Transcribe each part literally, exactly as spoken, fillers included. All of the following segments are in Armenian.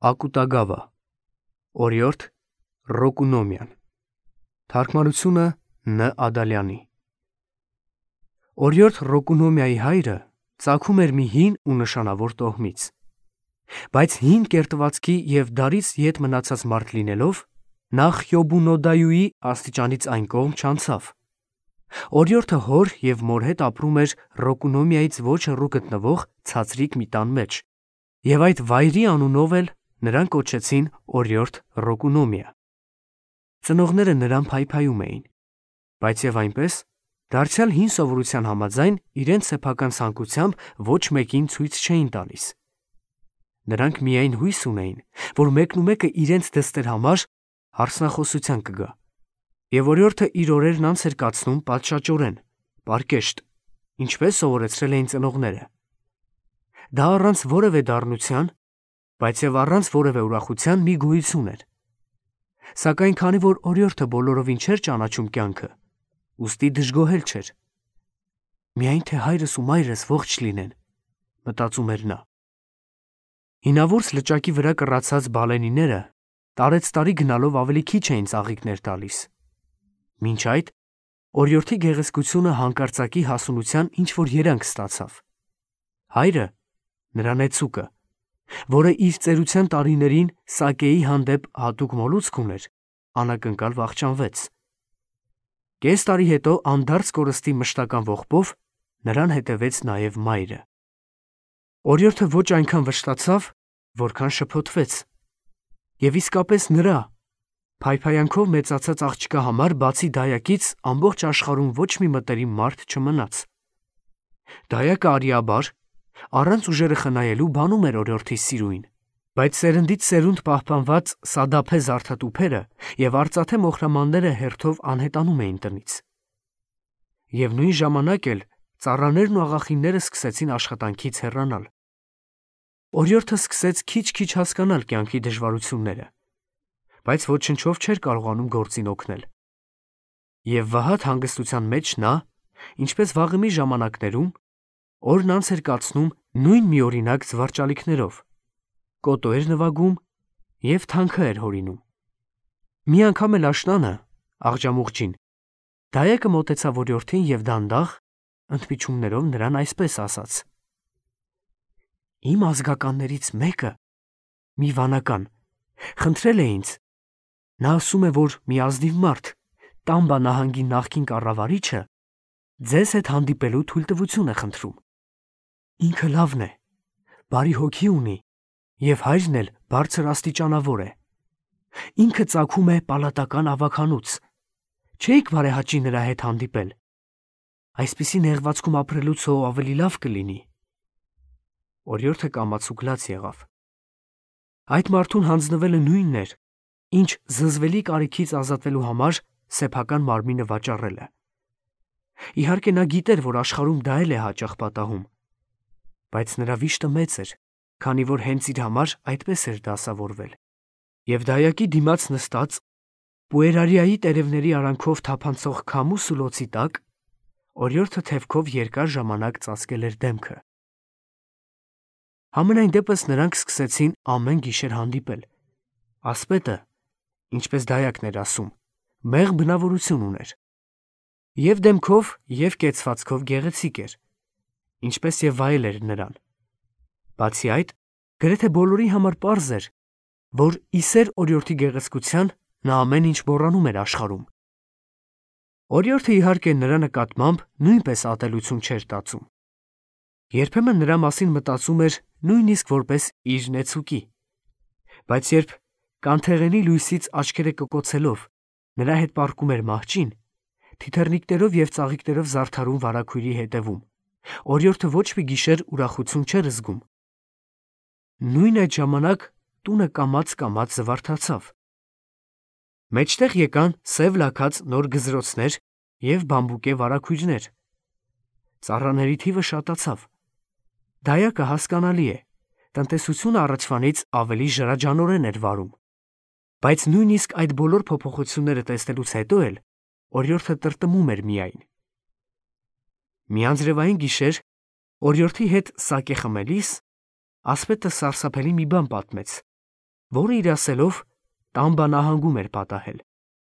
Ակուտագավա, օրիորդ Ռոկունոմյան, թարգմանությունը Ն. Ադալյանի։ Օրիորդ Ռոկունոմյայի հայրը ծագում էր մի հին ու նշանավոր տոհմից, բայց հին կերտվածքի և դարից ետ մնացած մարդ լինելով, նա Խյոբունոդայուի աստիճանից այն կողմ չանցավ։ Օրիորդը հոր և մոր հետ ապրում էր Ռոկունոմյայից ոչ հեռու գտնվող ցածրիկ մի տան մեջ, և այդ վայրի անունով էլ նրան կոչեցին օրիորդ Ռոկունոմյա։ Ծնողները նրան փայփայում էին, բայց և այնպես, դարձյալ հին սովորության համաձայն իրենց սեփական ցանկությամբ ոչ մեկին ցույց չէին տալիս։ Նրանք միայն հույս ունեին, որ մեկնումեկը իրենց դստեր համար հարսնախոսության կգա, և օրիորդը իր օրերն անց էր կացնում պատշաճորեն, պարկեշտ, ինչպես սովորեցրել էին ծնողները։ Դա առանց որևէ դառնության, բայց և առանց որևէ ուրախության մի գոյություն էր։ Սակայն քանի որ օրիորդը բոլորովին չէր ճանաչում կյանքը, ուստի դժգոհել չէր։ «Միայն թե հայրս ու մայրս ողջ լինեն», մտածում էր նա։ Հինավուրց լճակի վրա կռացած բալենիները տարեցտարի գնալով ավելի քիչ էին ծաղիկներ տալիս։ Մինչ այդ օրիորդի գեղեցկությունը հանկարծակի հասունության ինչ-որ երանգ ստացավ։ Հայրը, նրա նեցուկը, որը իր ծերության տարիներին սակեի հանդեպ հատուկ մոլուցք ուներ, անակնկալ վախճանվեց։ Կես տարի հետո անդարձ կորստի մշտական ողբով նրան հետևեց նաև մայրը։ Օրիորդը ոչ այնքան վշտացավ, որքան շփոթվեց։ Եվ իսկապես նրա, փայփայանքով մեծացած աղջկա համար բացի դայակից ամբողջ աշխարհում ոչ մի մտերիմ մարդ չմնաց։ Դայակը արիաբար, առանց ուժերը խնայելու բանում էր օրիորդի սիրուին, բայց սերնդից սերունդ պահպանված սադափե զարդատուփերը և արծաթե մոխրամանները հերթով անհետանում էին տնից։ Եվ նույն ժամանակ էլ ծառաներն ու աղախինները սկսեցին աշխատանքից հեռանալ։ Օրիորդը սկսեց քիչ-քիչ հասկանալ կյանքի դժվարությունները, բայց ոչնչով չէր կարողանում գործին օգնել։ Եվ վհատ հանգստության մեջ նա, ինչպես վաղեմի ժամանակներում, օրն անց էր կացնում նույն միօրինակ զվարճալիքներով, կոտո էր նվագում և թանքը էր հորինում։ Մի անգամ էլ աշնանը, աղջամուղջին, դայակը մոտեցավ օրիորդին և դանդաղ, ընդմիջումներով նրան այսպես ասաց. «Իմ ազգականներից մեկը, մի վանական, խնդրել է ինձ, նա ասում է, որ մի ազնիվ մարդ, Տամբա նահանգի նախկին կառավարիչը, ձեզ հետ հանդիպելու թույլտվություն է խնդրում։ Ինքը լավն է, բարի հոգի ունի և հայրն էլ բարձր աստիճանավոր է։ Ինքը ծագում է պալատական ավագանուց, չէիք բարեհաճի նրա հետ հանդիպել։ Այսպիսի նեղվածքում ապրելուց հո ավելի լավ կլինի»։ Օրիորդը կամացուկ լաց եղավ։ Այդ մարդուն հանձնվելը նույնն էր, ինչ զզվելի կարիքից ազատվելու համար սեփական մարմինը վաճառելը։ Իհարկե նա գիտեր, որ աշխարհում դա էլ է հաճախ պատահում, բայց նրա վիշտը մեծ էր, քանի որ հենց իր համար այդպես էր դասավորվել։ Եվ դայակի դիմաց նստած, պուերարիայի տերևների արանքով թափանցող քամու սուլոցի տակ, օրիորդը թևքով երկար ժամանակ ծածկել էր դեմքը։ Համենայն դեպս նրանք սկսեցին ամեն գիշեր հանդիպել։ Ասպետը, ինչպես դայակն էր ասում, մեղմ բնավորություն ուներ։ Եվ դեմքով, և կեցվածքով գեղեցիկ էր, ինչպես և վայել էր նրան։ Բացի այդ, գրեթե բոլորի համար պարզ էր, որ ի սեր օրիորդի գեղեցկության նա ամեն ինչ մոռանում էր աշխարհում։ Օրիորդը իհարկե նրա նկատմամբ նույնպես ատելություն չէր տածում։ Երբեմն նրա մասին մտածում էր նույնիսկ որպես իր նեցուկի։ Բայց երբ կանթեղենի լույսից աչքերը կկոցելով նրա հետ պառկում էր մահճին, թիթեռնիկներով և ծաղիկներով զարդարուն վարագույրի հետևում, օրիորդը ոչ մի գիշեր ուրախություն չէր զգում։ Նույն այդ ժամանակ տունը կամաց-կամաց զվարթացավ։ Մեջտեղ եկան սև լաքած նոր գզրոցներ և բամբուկե վարագույրներ։ Ծառաների թիվը շատացավ։ Դայակը, հասկանալի է, տնտեսությունը առաջվանից ավելի ժրաջանորեն էր վարում։ Բայց նույնիսկ այդ բոլոր փոփոխությունները տեսնելուց հետո էլ օրիորդը տրտմում էր միայն։ Մի անձրևային գիշեր, օրիորդի հետ սակե խմելիս, ասպետը սարսափելի մի բան պատմեց, որը իր ասելով Տամբա նահանգում էր պատահել։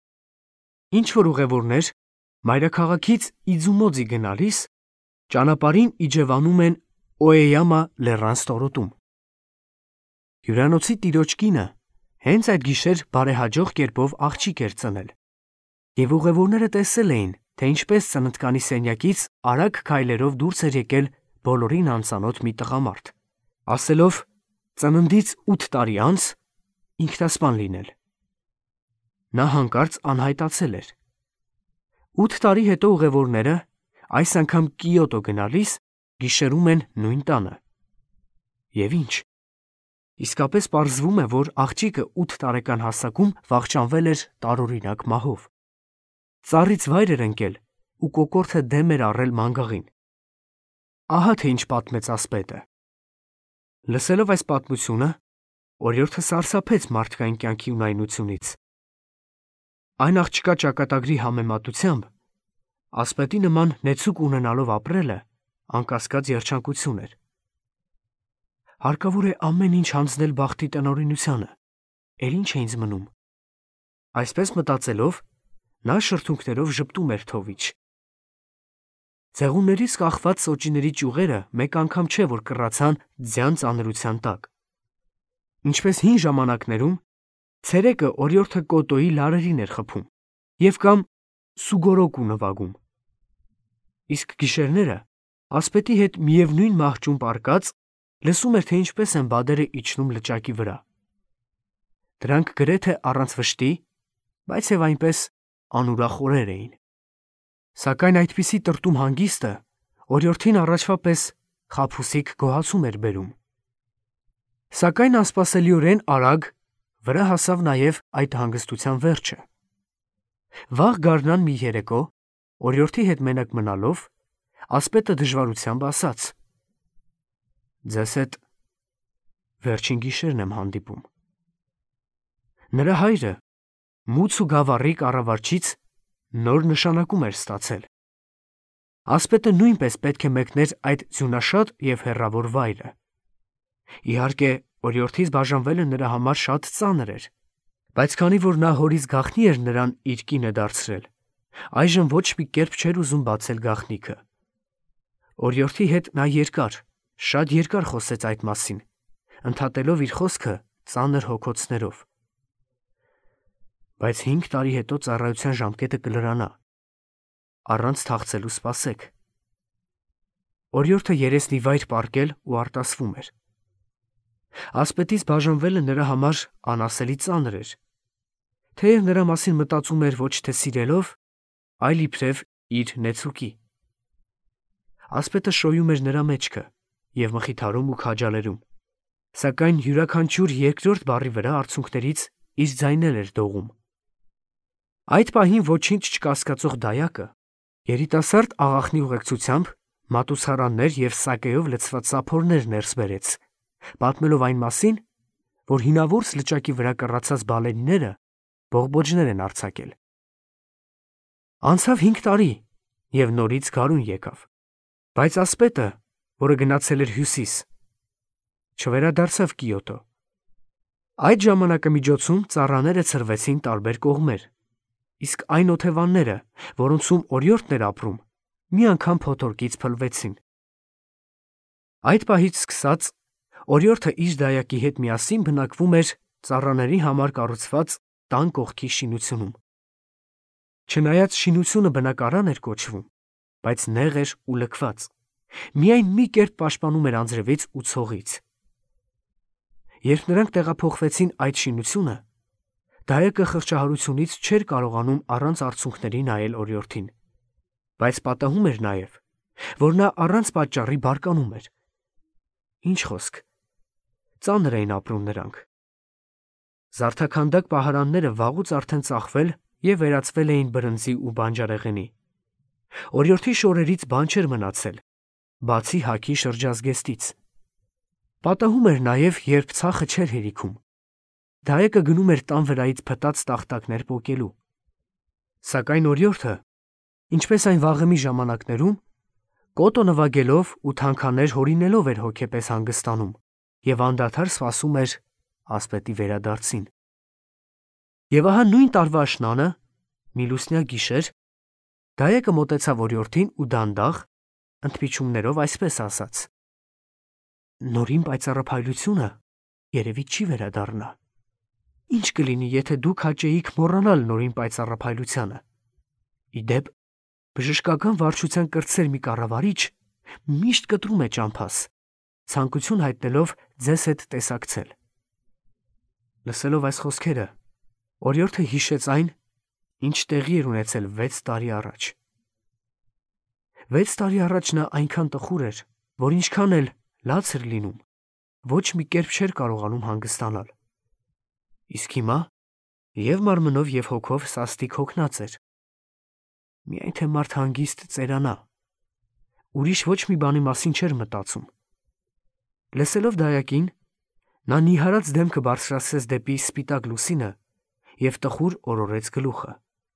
Ինչ որ ուղևորներ մայրաքաղաքից Իձումոձի գնալիս ճանապարհին իջևանում են Օեյամա լեռան ստորոտում։ Հյուրանոցի տիրոջ կինը հենց այդ գիշեր բարեհաջող կերպով աղջիկ էր ծնել, եւ ուղևորները տեսել էին, թե ինչպես ծննդկանի սենյակից արագ քայլերով դուրս էր եկել բոլորին անծանոթ մի տղամարդ, ասելով ծննդից ութ տարի անց ինքնասպան լինել։ Նա հանկարծ անհայտացել էր։ Ութ տարի հետո ուղևորները, այս անգամ Կիոտո գնալիս, գիշերում են նույն տանը։ Եվ ինչ։ Իսկապես պարզվում է, որ աղջիկը ութ տարեկան հասակում վախճանվել էր տարօրինակ մահով։ Ծառից վայր էր ընկել ու կոկորդը դեմ էր առել մանգաղին։ Ահա թե ինչ պատմեց ասպետը։ Լսելով այս պատմությունը, օրիորդը սարսափեց մարդկային կյանքի ունայնությունից։ Այն աղջկա ճակատագրի համեմատությամբ ասպետի նման նեցուկ ունենալով ապրելը անկասկած երջանկություն էր։ Հարկավոր է ամեն ինչ հանձնել բախտի տնօրինությանը, էլ ինչ է ինձ մնում։ Այսպես մտածելով, նա շրթունքներով ժպտում էր թովիչ։ Ձեղուններից կախված սոճիների ճյուղերը մեկ անգամ չէ, որ կռացան ձյան ծանրության տակ։ Ինչպես հին ժամանակներում, ցերեկը օրիորդը կոտոյի լարերին էր խփում և կամ սուգորոկու նվագում։ Իսկ գիշերները ասպետի հետ միևնույն մահճում պառկած լսում էր, թե ինչպես են բադերը իջնում լճակի վրա։ Դրանք գրեթե առանց վշտի, բայց և այնպես անուրախ օրեր էին։ Սակայն այդպիսի տրտում հանգիստը օրիորդին առաջվա պես խաբուսիկ գոհացում էր բերում։ Սակայն անսպասելիորեն արագ վրա հասավ նաև այդ հանգստության վերջը։ Վաղ գարնան մի երեկո, օրիորդի հետ մենակ մնալով, ասպետը դժվարությամբ ասաց. «Ձեզ հետ վերջին գիշերն եմ հանդիպում»։ Նրա հայրը մուց ու գավառի կառավարչից նոր նշանակում էր ստացել։ Ասպետը նույնպես պետք է մեկներ այդ ձյունաշատ և հեռավոր վայրը։ Իհարկե, օրիորդից բաժանվելը նրա համար շատ ծանր էր, բայց քանի որ նա հորից գաղտնի էր նրան իր կինը դարձրել, այժմ ոչ մի կերպ չէր ուզում բացել գաղտնիքը։ Օրիորդի հետ նա երկար, շատ երկար խոսեց այդ մասին, ընդհատելով իր խոսքը ծանր հոգոցներով։ Բայց հինգ տարի հետո ծառայության ժամկետը կլրանա, առանց թախծելու սպասեք։ Օրիորդը երեսնի վայր պառկել ու արտասվում էր։ Ասպետից բաժանվելը նրա համար անասելի ծանր էր, թեև նրա մասին մտածում էր ոչ թե սիրելով, այլ իբրև իր նեցուկի։ Ասպետը շոյում էր նրա մեջքը և մխիթարում ու քաջալերում, սակայն յուրաքանչյուր երկրորդ բառի վրա արցունքներից իր ձայնել էր դողում։ Այդ պահին ոչինչ չկասկածող դայակը երիտասարդ աղախնի ուղեկցությամբ մատուցարաններ և սակեով լցված սափորներ ներս բերեց, պատմելով այն մասին, որ հինավուրց լճակի վրա կռացած բալենիները բողբոջներ են արձակել։ Անցավ հինգ տարի, և նորից գարուն եկավ, բայց ասպետը, որը գնացել էր հյուսիս, չվերադարձավ Կիոտո։ Այդ ժամանակամիջոցում ծառաները ցրվեցին տարբեր կողմեր, իսկ այն օթևանները, որոնցում օրիորդն էր ապրում, մի անգամ փոթորկից փլվեցին։ Այդ պահից սկսած օրիորդը իր դայակի հետ միասին բնակվում էր ծառաների համար կառուցված տան կողքի շինությունում։ Չնայած շինությունը բնակարան էր կոչվում, բայց նեղ էր ու լքված, միայն մի կերպ պաշտպանում էր անձրևից ու ցողից։ Երբ նրանք տեղափոխվեցին այդ շինությունը, դայակը խղճահարությունից չէր կարողանում առանց արցունքների նայել օրիորդին, բայց պատահում էր նաև, որ նա առանց պատճառի բարկանում էր։ Ինչ խոսք, ծանր էին ապրում նրանք։ Զարդաքանդակ պահարանները վաղուց արդեն ծախվել և վերածվել էին բրնձի ու բանջարեղենի։ Օրիորդի շորերից բան չէր մնացել, բացի հագի շրջազգեստից։ Պատահում էր նաև, երբ ցախը չէր հերիքում, դայեկը գնում էր տան վրայից փտած տախտակներ պոկելու։ Սակայն օրիորդը, ինչպես այն վաղեմի ժամանակներում, կոտո նվագելով ու թանքաներ հորինելով էր հոգեպես հանգստանում և անդադար սպասում էր ասպետի վերադարձին։ Եվ ահա նույն տարվա աշնանը, մի լուսնյա գիշեր, դայեկը մոտեցավ օրիորդին ու դանդաղ, ընդմիջումներով այսպես ասաց. «Նորին պայծառափայլությունը երևի չի վերադառնա։ Ինչ կլինի, եթե դուք հաճեիք մոռանալ նորին պայծառափայլությանը։ Իդեպ, բժշկական վարչության կրտսեր մի կառավարիչ միշտ կտրում է ճամփաս, ցանկություն հայտնելով ձեզ հետ տեսակցել»։ Լսելով այս խոսքերը, օրիորդը հիշեց այն, ինչ տեղի էր ունեցել վեց տարի առաջ։ Վեց տարի առաջ նա այնքան տխուր էր, որ ինչքան էլ լաց էր լինում, ոչ մի կերպ չէր կարողանում հանգստանալ։ Իսկ հիմա և մարմնով և հոգով սաստիկ հոգնած էր։ Միայն թե մարդ հանգիստ ծերանա, ուրիշ ոչ մի բանի մասին չէր մտածում։ Լսելով դայակին, նա նիհարած դեմքը բարձրացրեց դեպի սպիտակ լուսինը և տխուր օրորեց գլուխը։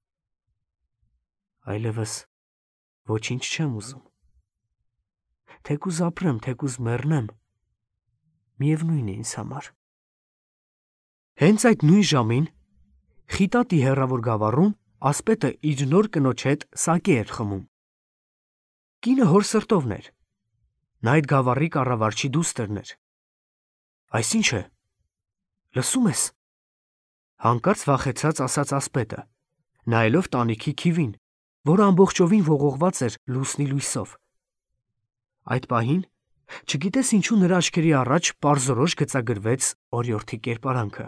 Այլևս ոչինչ չեմ ուզում։ Թեկուզ ապրեմ, թեկուզ մեռնեմ, միևնույն է ինձ համար։ Հենց այդ նույն ժամին խիտատի հեռավոր գավառում ասպետը իր նոր կնոջ հետ սակե էր խմում։ Կինը հոր սրտովն էր։ Նա այդ գավառի կառավարչի դուստրն էր։ Այսինչ է, լսում ես, հանկարծ վախեցած ասաց ասպետը, նայելով տանիքի քիվին, որը ամբողջովին ողողված էր լուսնի լույսով։ Այդ պահին, չգիտես ինչու նրա աչքերի առաջ պարզորոշ գծագրվեց օրիորդի կերպարանքը։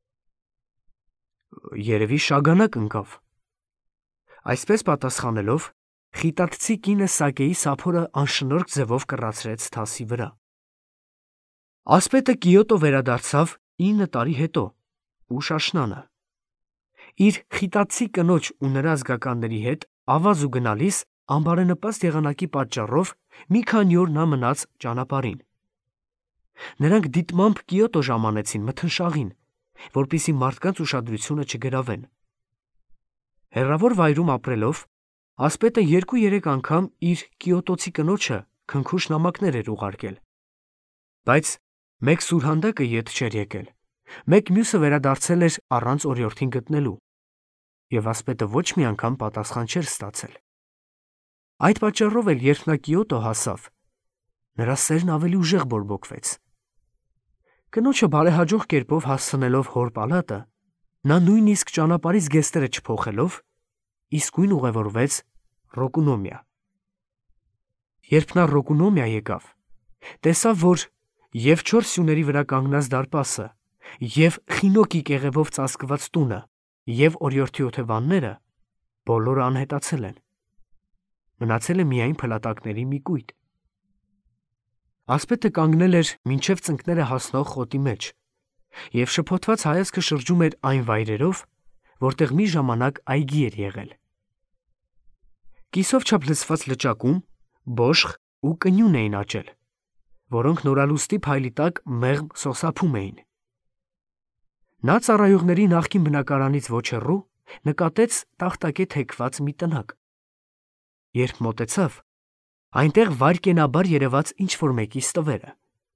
Երևի շագանակ ընկավ։ Այսպես պատասխանելով, խիտատցի կինը սակեի սափորը անշնորհք ձևով կռացրեց թասի վրա։ Ասպետը Կիոտո վերադարձավ ինը տարի հետո, ուշ աշնանը։ Իր խիտատցի կնոջ ու նրա ազգականների հետ ավազ ու գնալիս անբարենպաստ եղանակի պատճառով մի քանի օր նա մնաց ճանապարհին։ Նրանք դիտմամբ Կիոտո ժամանեցին մթնշաղին, որպեսզի մարդկանց ուշադրությունը չգրավեն։ Հեռավոր վայրում ապրելով, ասպետը երկու-երեք անգամ իր կիոտոցի կնոջը քնքուշ նամակներ էր ուղարկել։ Բայց մեկ սուրհանդակը ետ չէր եկել, մեկ մյուսը վերադարձել էր առանց օրիորդին գտնելու, և ասպետը ոչ մի անգամ պատասխան չէր ստացել։ Այդ պատճառով էլ, երբ նա Կիոտո հասավ, նրա սերն ավելի ուժեղ բորբոքվեց։ Կնոջը բարեհաջող կերպով հասցնելով հոր պալատը, նա նույնիսկ ճանապարհից գեստերը չփոխելով, իսկույն ուղևորվեց Ռոկունոմիա։ Երբ նա Ռոկունոմիա եկավ, տեսավ, որ և չորս սյուների վրա կանգնած դարպասը, և խինոկի կեղևով ծածկված տունը, և օրիորդի օթևանները բոլորը անհետացել են։ Մնացել է միայն փլատակների մի կույտ։ Ասպետը կանգնել էր մինչև ծնկները հասնող խոտի մեջ և շփոթված հայացքը շրջում էր այն վայրերով, որտեղ մի ժամանակ այգի էր եղել։ Կիսով չափ լցված լճակում բոշխ ու կնյուն էին աճել, որոնք նորալուստի փայլի տակ մեղմ սոսափում էին։ Նա ծառայողների նախկին բնակարանից ոչ հեռու նկատեց տախտակե թեքված մի տնակ։ Երբ մոտեցավ, այնտեղ վայրկենաբար երևաց ինչ-որ մեկի ստվերը։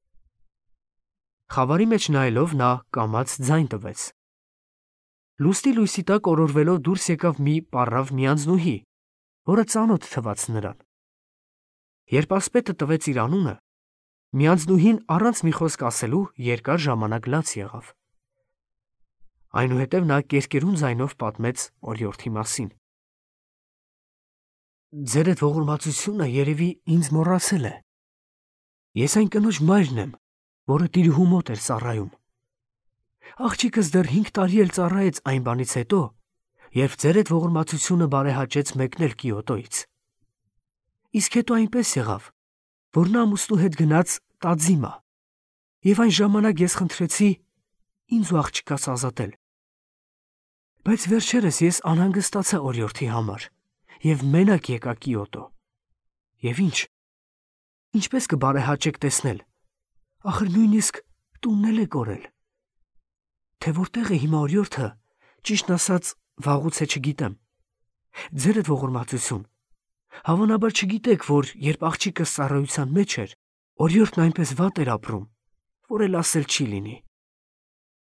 Խավարի մեջ նայելով նա կամաց ձայն տվեց։ Լուսնի լույսի տակ օրորվելով դուրս եկավ մի պառավ միանձնուհի, որը ծանոթ թվաց նրան։ Երբ ասպետը տվեց իր անունը, միանձնուհին առանց մի խոսք ասելու երկար ժամանակ լաց եղավ։ Այնուհետև նա կերկերուն ձայնով պատմեց օրիորդի մասին։ Ձեր այդ ողորմածությունը երևի ինձ մոռացել է։ Ես այն կնոջ մայրն եմ, որը տիրուհու մոտ էր ծառայում։ Աղջիկս դեռ հինգ տարի էլ ծառայեց այն բանից հետո, երբ ձեր այդ ողորմածությունը բարեհաճեց մեկնել Կիոտոյից։ Իսկ հետո այնպես եղավ, որ նա ամուսնու հետ գնաց Տաձիմա, և այն ժամանակ ես խնդրեցի ինձ ու աղջկաս ազատել։ Բայց վերջերս ես անհանգստացա օրիորդի համար և մենակ եկա Կիոտո։ Եվ ինչ, ինչպես կբարեհաճեք տեսնել, ախր նույնիսկ տունն էլ է կորել։ Թե որտեղ է հիմա օրիորդը, ճիշտն ասած, վաղուց է չգիտեմ։ Ձեր այդ ողորմածություն, հավանաբար չգիտեք, որ երբ աղջիկս ծառայության մեջ էր, օրիորդն այնպես վատ էր ապրում, որ էլ ասել չի լինի։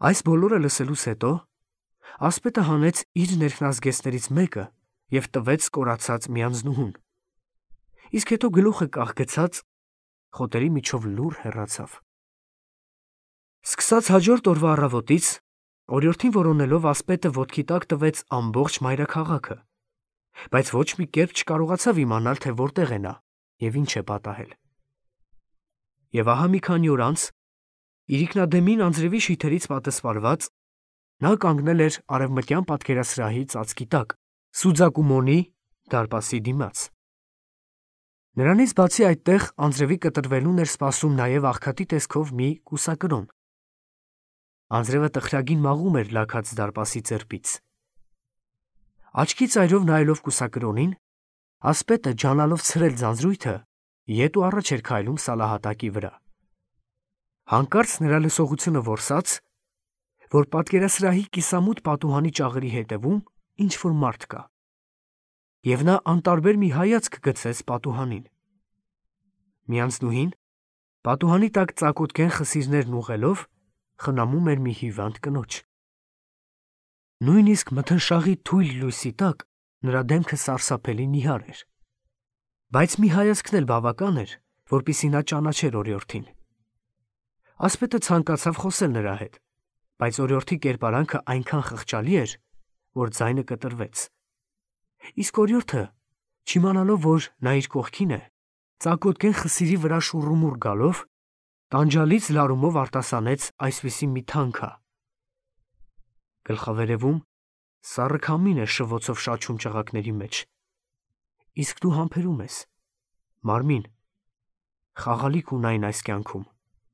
Այս բոլորը լսելուց հետո ասպետը հանեց իր ներքնազգեստներից մեկը և տվեց կորացած մի անձնուհուն, իսկ հետո գլուխը կախ խոտերի միջով լուռ հեռացավ։ Սկսած հաջորդ օրվա առավոտից, օրիորդին որոնելով ասպետը ոտքի տակ տվեց ամբողջ մայրաքաղաքը, բայց ոչ մի կերպ չկարողացավ իմանալ, թե որտեղ է նա և ինչ է պատահել։ Եվ ահա մի քանի օր անց, իրիկնադեմին անձրևի շիթերից պատսպարված, նա կանգնել էր արևմտյան պատկերասրահի ծածկի տակ, Սուձակումոնի դարպասի դիմաց։ Նրանից բացի այդտեղ անձրևի կտրվելուն էր սպասում նաև աղքատի տեսքով մի կուսակրոն։ Անձրևը տխրագին մաղում էր լաքած դարպասի ծերպից։ Աչքի ծայրով նայելով կուսակրոնին, ասպետը ջանալով ցրել ձանձրույթը, ետ ու առաջ էր քայլում սալահատակի վրա։ Հանկարծ նրա լսողությունը որսաց, որ պատկերասրահի կիսամութ պատուհանի ճաղերի հետևում ինչ-որ մարդ կա, և նա անտարբեր մի հայացք գցեց պատուհանին։ Մի անձնուհին, պատուհանի տակ ծակոտկեն խսիրներն ուղղելով, խնամում էր մի հիվանդ կնոջ։ Նույնիսկ մթնշաղի թույլ լույսի տակ նրա դեմքը սարսափելի նիհար էր, բայց մի հայացքն էլ բավական էր, որպեսզի նա ճանաչեր օրիորդին։ Ասպետը ցանկացավ խոսել նրա հետ, բայց օրիորդի կերպարանքը այնքան խղճալի էր, որ ձայնը կտրվեց։ Իսկ օրիորդը, չիմանալով, որ նա իր կողքին է, ծակոտկեն խսիրի վրա շուռումուռ գալով, տանջալից լարումով արտասանեց այսպիսի մի թանքա. «Գլխավերևում սառը քամին է շվոցով շաչում ճղակների մեջ, իսկ դու համբերում ես, մարմին, խաղալիք ունայն այս կյանքում»։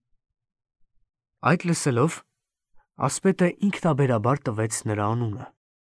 Այդ լսելով, ասպետը ինքնաբերաբար տվեց նրա անունը։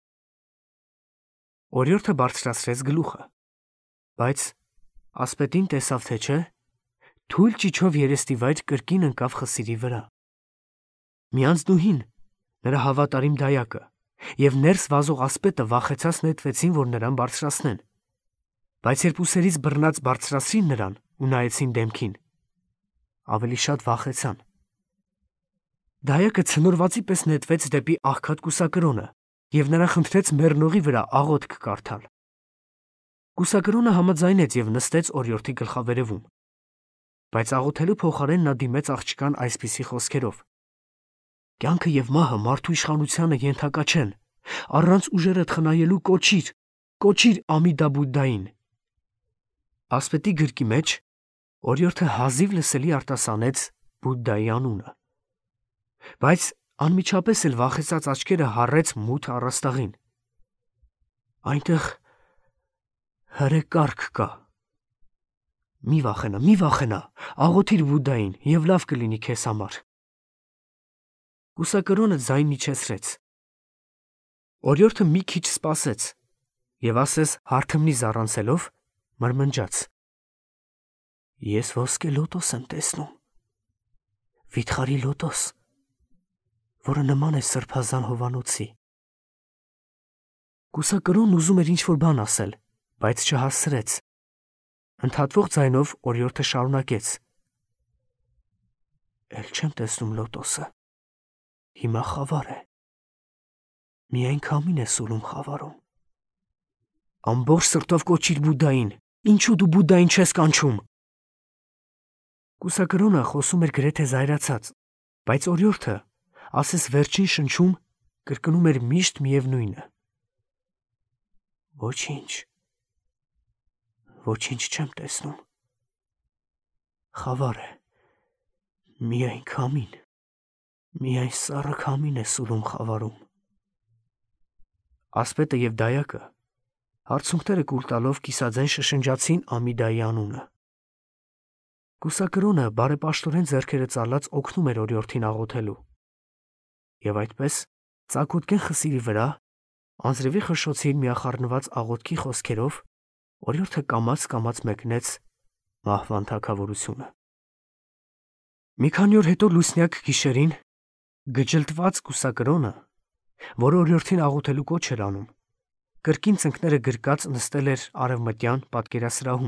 Օրիորդը բարձրացրեց գլուխը, բայց ասպետին տեսավ, թե չէ, թույլ ճիչով երեստիվայր կրկին ընկավ խսիրի վրա։ Մի անձնուհին, նրա հավատարիմ դայակը, և ներս վազող ասպետը վախեցած նետվեցին, որ նրան բարձրացնեն, բայց երբ ուսերից բռնած բարձրացրին նրան ու նայեցին դեմքին, ավելի շատ վախեցան։ Դայակը ցնորվածի պես նետվեց դեպի աղքատ կուսակրոնը և նրան խնդրեց մեռնողի վրա աղոթք կարդալ։ Կուսակրոնը համաձայնեց և նստեց օրիորդի գլխավերևում, բայց աղոթելու փոխարեն նա դիմեց աղջկան այսպիսի խոսքերով. «Կյանքը և մահը մարդու իշխանությանը ենթակա չեն, առանց ուժերդ խնայելու կոչիր, կոչիր Ամիդա Բուդդային»։ Ասպետի գրկի մեջ օրիորդը հազիվ լսելի արտասանեց Բուդդայի անունը, բայց անմիջապես էլ վախեցած աչքերը հառեց մութ առաստաղին։ «Այնտեղ հրե կառք կա։ Մի վախենա, մի վախենա, աղոթիր Բուդդային, և լավ կլինի քեզ համար»։ Կուսակրոնը ձայն իջեցրեց։ Օրիորդը մի քիչ սպասեց և ասես հարթմնի զառանցելով, մրմնջաց. «Ես ոսկե լոտոս եմ տեսնում, վիթխարի լոտոս, որը նման է սրբազան հովանոցի»։ Կուսակրոնն ուզում էր ինչ-որ բան ասել, բայց չհասցրեց։ Ընդհատվող ձայնով օրիորդը շարունակեց. «Էլ չեմ տեսնում լոտոսը, հիմա խավար է, միայն քամին է սուլում խավարում»։ «Ամբողջ սրտով կոչիր Բուդդային, ինչու դու Բուդդային չես կանչում»։ Կուսակրոնը խոսում էր գրեթե զայրացած, բայց օրիորդը, ասես վերջին շնչում, կրկնում էր միշտ միևնույնը. «Ոչինչ, ոչինչ չեմ տեսնում, խավար է, միայն քամին, միայն սառը քամին է սուլում խավարում»։ Ասպետը և դայակը հարցունքները կուլ տալով կիսաձայն շշնջացին Ամիդայի անունը։ Կուսակրոնը բարեպաշտորեն ձեռքերը ծալած օգնում էր օրիորդին աղոթելու։ Եվ այդպես ծակոտկեն խսիրի վրա անձրևի խշշոցին միախառնված աղոթքի խոսքերով օրիորդը կամաց-կամաց մեկնեց մահվան թագավորությունը։ Մի քանի օր հետո լուսնյակ գիշերին գճլտված կուսակրոնը, որ օրիորդին աղոթելու կոչ էր անում, կրկին ծնկները գրկած նստել էր արևմտյան պատկերասրահում,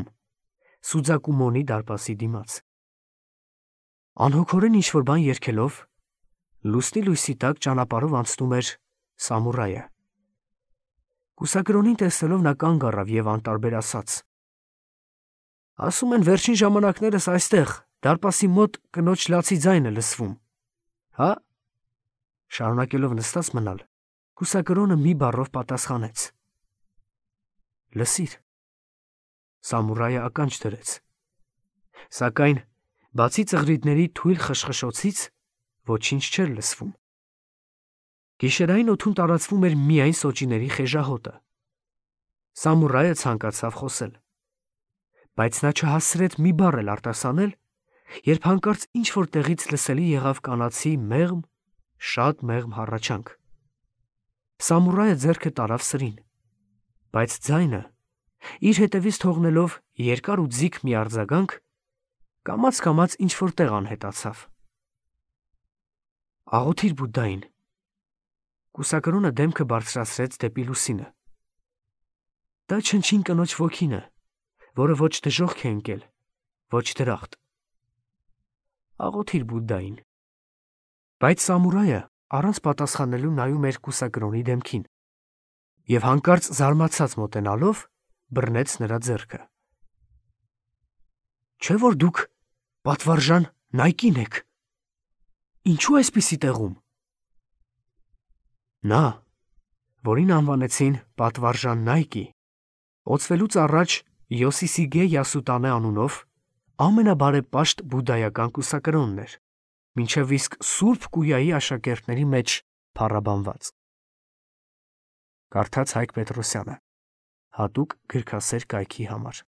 Սուձակումոնի դարպասի դիմաց։ Անհոգորեն ինչ-որ բան երգելով, Լուսնի լույսի տակ ճանապարհով անցնում էր սամուրայը։ Կուսակրոնին տեսնելով նա կանգ առավ և անտարբեր ասաց. «Ասում են վերջին ժամանակներս այստեղ, դարպասի մոտ կնոջ լացի ձայնը լսվում, հա»։ Շարունակելով նստած մնալ, կուսակրոնը մի բառով պատասխանեց. «Լսիր»։ Սամուրայը ականջ դրեց, սակայն բացի ծղրիդների թույլ խշխշոցից ոչինչ չէր լսվում։ Գիշերային օդում տարածվում էր միայն սոճիների խեժահոտը։ Սամուրայը ցանկացավ խոսել, բայց նա չհասցրեց մի բառ էլ արտասանել, երբ հանկարծ ինչ-որ տեղից լսելի եղավ կանացի մեղմ, շատ մեղմ հառաչանք։ Սամուրայը ձեռքը տարավ սրին, բայց ձայնը, իր հետևից թողնելով երկար ու ձիգ մի արձագանք, կամաց-կամաց ինչ-որ տեղ անհետացավ։ «Աղոթիր Բուդդային»։ Կուսակրոնը դեմքը բարձրացրեց դեպի լուսինը։ «Դա չնչին կնոջ ոգին է, որը ոչ դժոխք է ընկել, ոչ դրախտ։ Աղոթիր Բուդդային»։ Բայց սամուրայը առանց պատասխանելու նայում էր կուսակրոնի դեմքին և հանկարծ զարմացած մոտենալով բռնեց նրա ձեռքը։ «Չէ՞ որ դուք պատվարժան Նայկին եք։ Ինչու այսպիսի տեղում»։ Նա, որին անվանեցին պատվարժան Նայկի, օծվելուց առաջ Յոսիսիգե Յասուտանե անունով ամենաբարեպաշտ բուդդայական կուսակրոնն էր, մինչև իսկ Սուրբ Կույայի աշակերտների մեջ փառաբանված։ Կարդաց Հայկ Պետրոսյանը, հատուկ գրքասեր կայքի համար։